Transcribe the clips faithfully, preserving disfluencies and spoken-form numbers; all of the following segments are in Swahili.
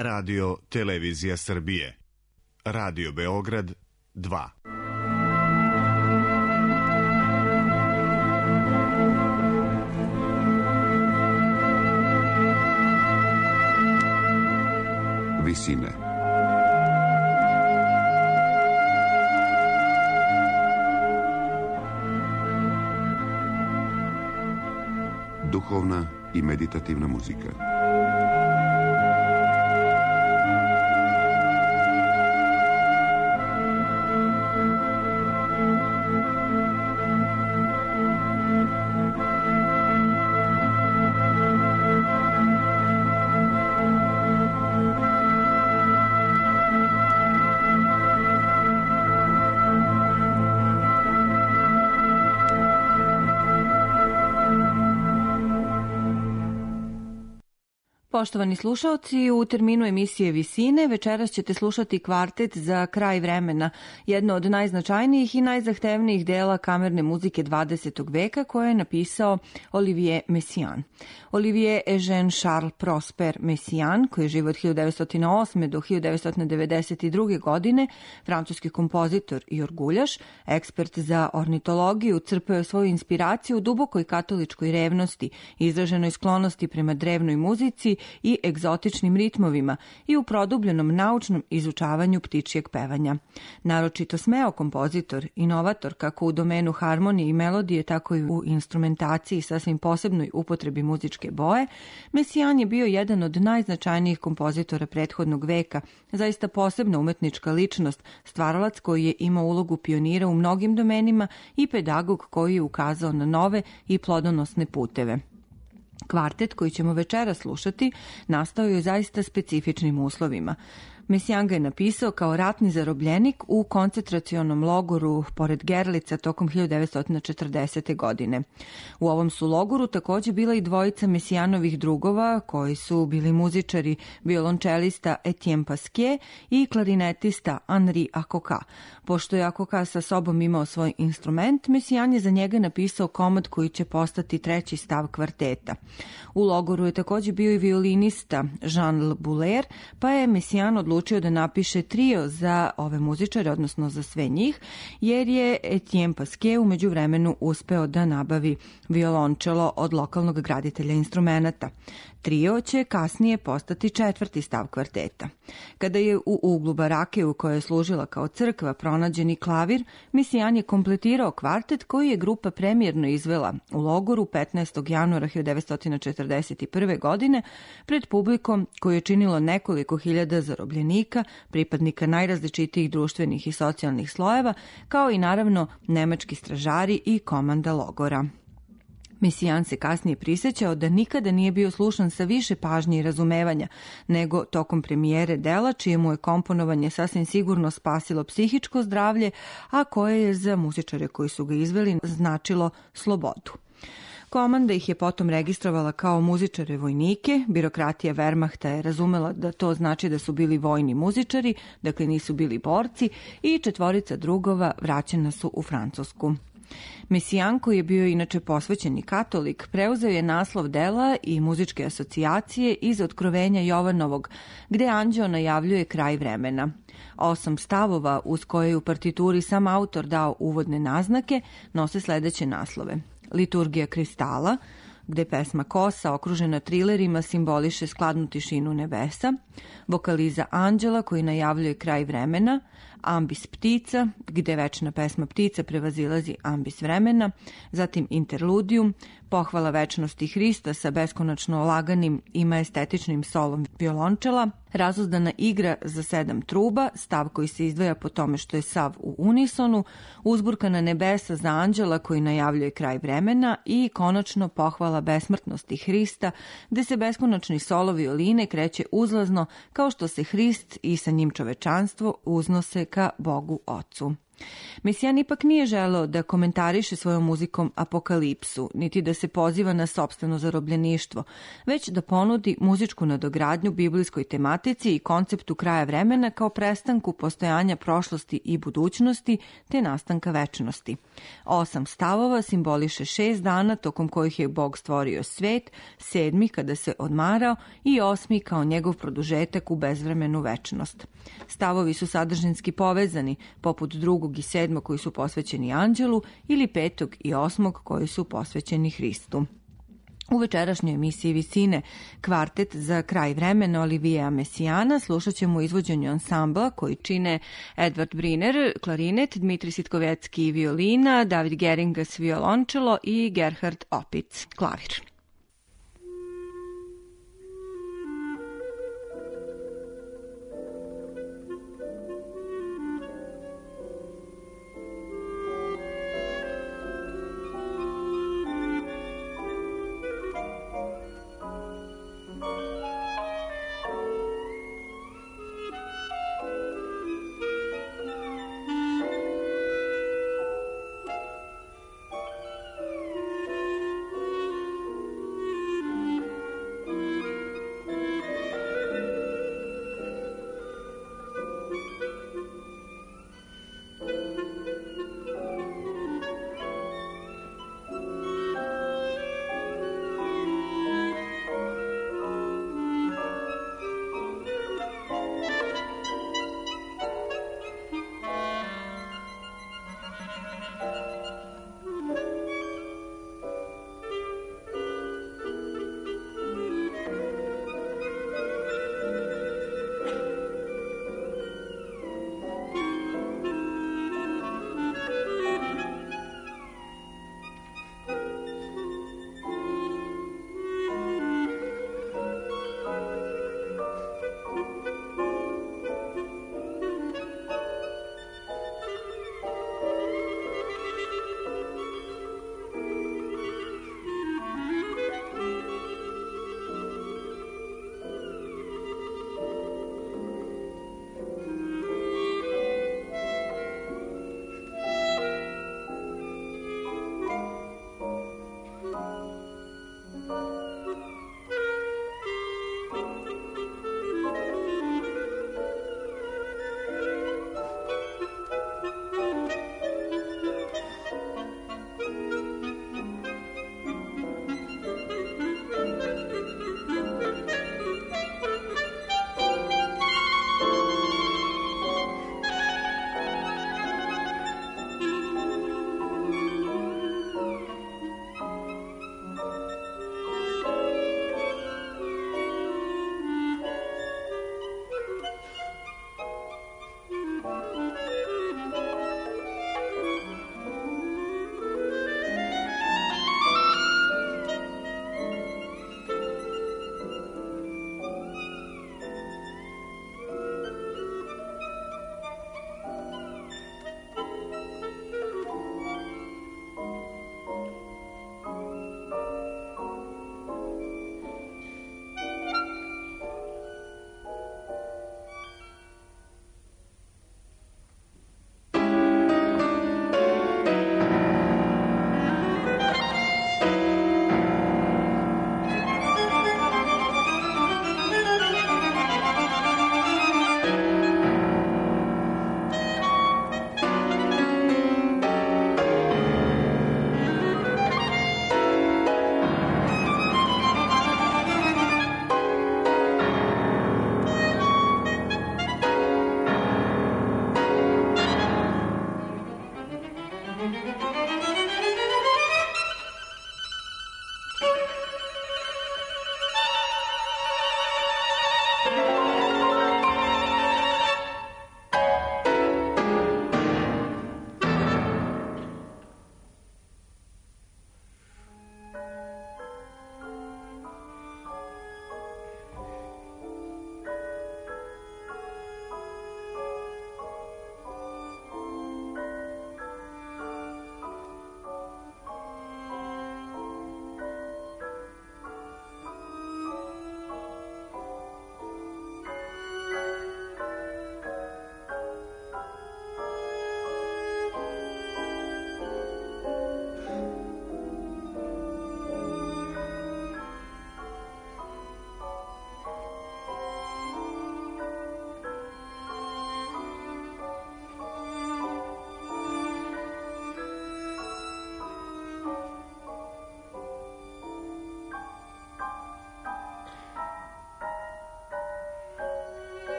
Radio Televizija Srbije. Radio Beograd dva. Visine. Duhovna i meditativna muzika. Poštovani slušaoci, u terminu emisije Visine večeras ćete slušati kvartet za kraj vremena, jedno od najznačajnijih i najzahtevnijih dela kamerne muzike dvadesetog veka koje je napisao Olivier Messiaen. Olivier Eugène Charles Prosper Messiaen, koji je živo od hiljadu devetsto osme do hiljadu devetsto devedeset druge. godine, francuski kompozitor i orguljaš, ekspert za ornitologiju, crpeo je svoju inspiraciju u dubokoj katoličkoj revnosti, izraženoj sklonosti prema drevnoj muzici i egzotičnim ritmovima i u produbljenom naučnom izučavanju ptičjeg pevanja. Naročito smeo kompozitor, inovator kako u domenu harmonije i melodije, tako i u instrumentaciji sasvim posebnoj upotrebi muzičke boje, Messiaen je bio jedan od najznačajnijih kompozitora prethodnog veka, zaista posebna umetnička ličnost, stvaralac koji je imao ulogu pionira u mnogim domenima i pedagog koji je ukazao na nove i plodonosne puteve. Kvartet koji ćemo večera slušati nastao je u zaista specifičnim uslovima. Messiaen ga je napisao kao ratni zarobljenik u koncentracionom logoru pored Gerlica tokom hiljadu devetsto četrdesete. godine. U ovom su logoru također bila i dvojica Messiaenovih drugova koji su bili muzičari, violončelista Etienne Pasquier i klarinetista Henri Acoca. Pošto je Acoca sa sobom imao svoj instrument, Messiaen je za njega napisao komad koji će postati treći stav kvarteta. U logoru je također bio i violinista Jean Bouler, pa je Messiaen odlučio da napiše trio za ove muzičare, odnosno za sve njih, jer je Etienne Pasquier u međuvremenu uspeo da nabavi violončelo od lokalnog graditelja instrumenata. Trio će kasnije postati četvrti stav kvarteta. Kada je u uglu barake u kojoj je služila kao crkva pronađeni klavir, Messiaen je kompletirao kvartet koji je grupa premijerno izvela u logoru petnaestog januara hiljadu devetsto četrdeset prve. godine pred publikom koju je činilo nekoliko hiljada zarobljenika, pripadnika najrazličitijih društvenih i socijalnih slojeva, kao i naravno nemački stražari i komanda logora. Messiaen se kasnije prisjećao da nikada nije bio slušan sa više pažnje i razumevanja nego tokom premijere dela, čije mu je komponovanje sasvim sigurno spasilo psihičko zdravlje, a koje je za muzičare koji su ga izveli značilo slobodu. Komanda ih je potom registrovala kao muzičare vojnike, birokratija Wehrmachta je razumela da to znači da su bili vojni muzičari, dakle nisu bili borci, i četvorica drugova vraćena su u Francusku. Messiaen, koji je bio inače posvećeni katolik, preuzeo je naslov dela i muzičke asocijacije iz Otkrovenja Jovanovog, gde anđeo najavljuje kraj vremena. Osam stavova, uz koje je u partituri sam autor dao uvodne naznake, nose sledeće naslove. Liturgija kristala, gde pesma Kosa, okružena trilerima, simboliše skladnu tišinu nebesa, vokaliza anđela koji najavljuje kraj vremena, ambis ptica, gde večna pesma ptica prevazilazi ambis vremena, zatim interludijum, pohvala večnosti Hrista sa beskonačno laganim i majestetičnim solom violončela, razuzdana igra za sedam truba, stav koji se izdvaja po tome što je sav u unisonu, uzburkana nebesa za anđela koji najavljuje kraj vremena i konačno pohvala besmrtnosti Hrista, gde se beskonačni solo violine kreće uzlazno kao što se Hrist i sa njim čovečanstvo uznose ka Bogu Ocu. Mesijan ipak nije želeo da komentariše svojom muzikom apokalipsu, niti da se poziva na sopstveno zarobljeništvo, već da ponudi muzičku nadogradnju biblijskoj tematici i konceptu kraja vremena kao prestanku postojanja prošlosti i budućnosti te nastanka večnosti. Osam stavova simboliše šest dana tokom kojih je Bog stvorio svet, sedmi kada se odmarao i osmi kao njegov produžetak u bezvremenu večnost. Stavovi su sadržinski povezani, poput drugog i sedmog koji su posvećeni anđelu ili petog i osmog koji su posvećeni Hristu. U večerašnjoj emisiji Visine kvartet za kraj vremena Olivija Mesijana slušat ćemo izvođenje ansambla koji čine Edvard Briner, klarinet, Dmitri Sitkovecki, violina, David Geringas, violončelo i Gerhard Opitz, klavir.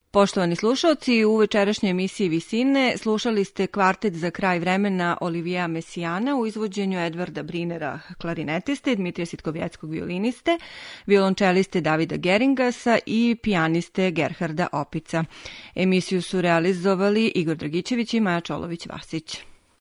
Poštovani slušalci, u večerašnjoj emisiji Visine slušali ste kvartet za kraj vremena Olivija Mesijana u izvođenju Edvarda Brinera, klarinetiste, Dmitrija Sitkovjeckog, violiniste, violončeliste Davida Geringasa i pijaniste Gerharda Opica. Emisiju su realizovali Igor Dragićević i Maja Čolović-Vasić.